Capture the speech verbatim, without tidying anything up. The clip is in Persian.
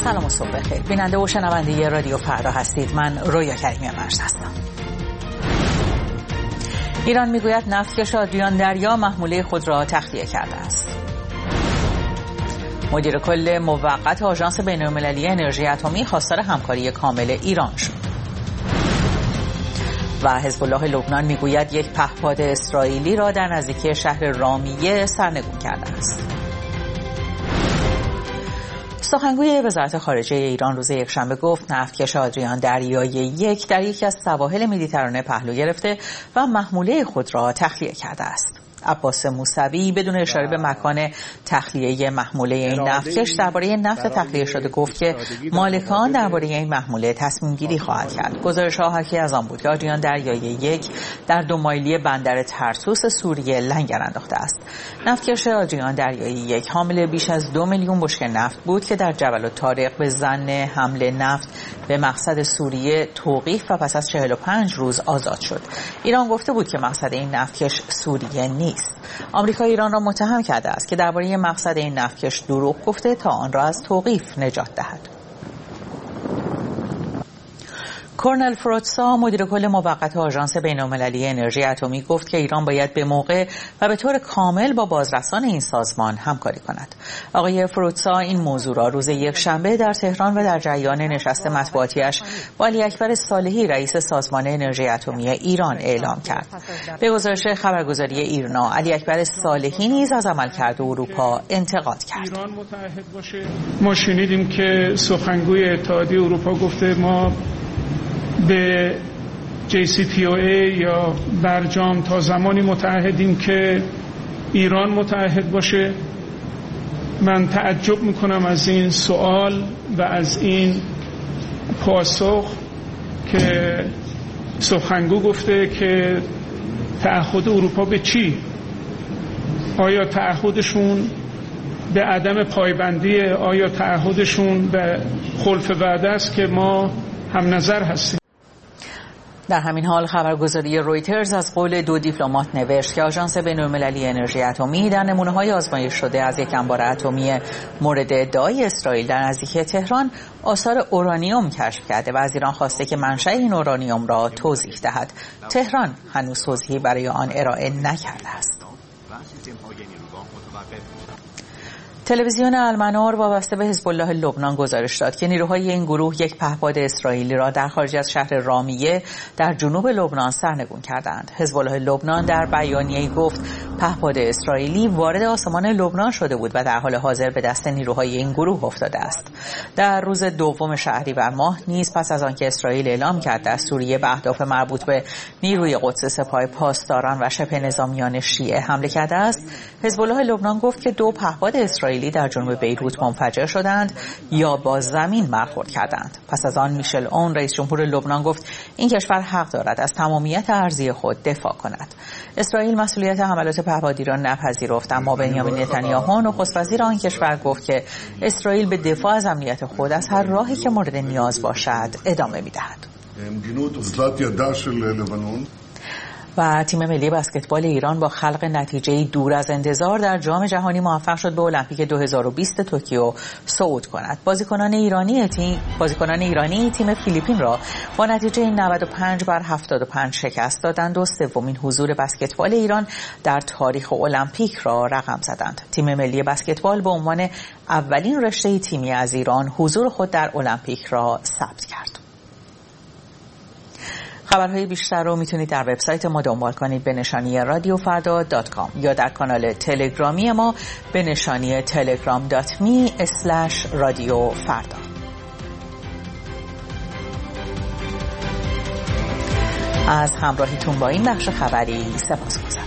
سلام و صبح بخیر. بیننده و شنونده رادیو فردا هستید. من رویا کریمی مرز هستم. ایران میگوید نفتکش آدریان دریا محموله خود را تخلیه کرده است. مدیر کل موقت آژانس بین‌المللی انرژی اتمی خواستار همکاری کامل ایران شد. و حزب الله لبنان میگوید یک پهپاد اسرائیلی را در نزدیکی شهر رامیه سرنگون کرده است. سخنگوی وزارت خارجه ایران روز یکشنبه گفت نفتکش آدریان دریایی یک در یکی از سواحل مدیترانه پهلو گرفته و محموله خود را تخلیه کرده است. عباس موسوی بدون اشاره به مکان تخلیه محموله این نفتکش درباره نفت تخلیه شده گفت که مالکان درباره این محموله تصمیم گیری خواهد کرد. گزارش‌ها حاکی از آن بود که آدریان دریایی یک در دو مایلی بندر ترسوس سوریه لنگر انداخته است. نفتکش آدریان دریایی یک حامل بیش از دو میلیون بشکه نفت بود که در جبل الطارق به ظن حمل نفت به مقصد سوریه توقیف و پس از چهل و پنج روز آزاد شد. ایران گفته بود که مقصد این نفتکش سوریه نیست. آمریکا ایران را متهم کرده است که درباره مقصد این نفتکش دروغ گفته تا آن را از توقیف نجات دهد. کورنل فروتسا مدیر کل موقت آژانس بین‌المللی انرژی اتمی گفت که ایران باید به موقع و به طور کامل با بازرسان این سازمان همکاری کند. آقای فروتسا این موضوع را روز یکشنبه در تهران و در جریان نشست مطبوعاتی‌اش با علی اکبر صالحی رئیس سازمان انرژی اتمی ایران اعلام کرد. به گزارش خبرگزاری ایرنا، علی اکبر صالحی نیز از عملکرد اروپا انتقاد کرد. ایران متحد باشه. ما شنیدیم که سخنگوی اتحادیه اروپا گفته ما به جی سی پی او ای یا برجام تا زمانی متحدیم که ایران متحد باشه. من تعجب میکنم از این سوال و از این پاسخ که سخنگو گفته که تعهد اروپا به چی؟ آیا تعهدشون به عدم پایبندی؟ آیا تعهدشون به خلف وعده است که ما هم نظر هستیم؟ در همین حال خبرگزاری رویترز از قول دو دیپلمات نوشت که آژانس بین‌المللی انرژی اتمی در نمونه‌های آزمایش شده از یک انبار اتمی مورد ادعای اسرائیل در نزدیکی تهران آثار اورانیوم کشف کرده و از ایران خواسته که منشأ این اورانیوم را توضیح دهد. تهران هنوز توضیحی برای آن ارائه نکرده است. تلویزیون المنار وابسته به حزب الله لبنان گزارش داد که نیروهای این گروه یک پهپاد اسرائیلی را در خارج از شهر رامیه در جنوب لبنان سرنگون کردند. حزب الله لبنان در بیانیه‌ای گفت پهپاد اسرائیلی وارد آسمان لبنان شده بود و در حال حاضر به دست نیروهای این گروه افتاده است. در روز دوم شهریور ماه نیز پس از آنکه اسرائیل اعلام کرد در سوریه به اهداف مربوط به نیروی قدس سپاه پاسداران و شبه نظامیان شیعه حمله کرده است، حزب الله لبنان گفت که دو پهپاد اسرائیلی در جنوب بیروت منفجر شدند یا با زمین برخورد کردند. پس از آن میشل اون رئیس جمهور لبنان گفت این کشور حق دارد از تمامیت ارضی خود دفاع کند. اسرائیل مسئولیت حملات پهپادی را نپذیرفت، اما بنیامین نتانیاهو نخست وزیر آن کشور گفت که اسرائیل به دفاع از امنیت خود از هر راهی که مورد نیاز باشد ادامه می‌دهد. و تیم ملی بسکتبال ایران با خلق نتیجه‌ای دور از انتظار در جام جهانی موفق شد به المپیک دو هزار و بیست توکیو صعود کند. بازیکنان ایرانی تیم بازیکنان ایرانی تیم فیلیپین را با نتیجه نود و پنج بر هفتاد و پنج شکست دادند و سومین حضور بسکتبال ایران در تاریخ المپیک را رقم زدند. تیم ملی بسکتبال به عنوان اولین رشته تیمی از ایران حضور خود در المپیک را ثبت کرد. خبرهای بیشتر رو میتونید در وبسایت ما دنبال کنید به نشانی رادیو فردا دات کام یا در کانال تلگرامی ما به نشانی تلگرام دات می اسلش رادیو فردا. از همراهیتون با این بخش خبری سپاسگزارم.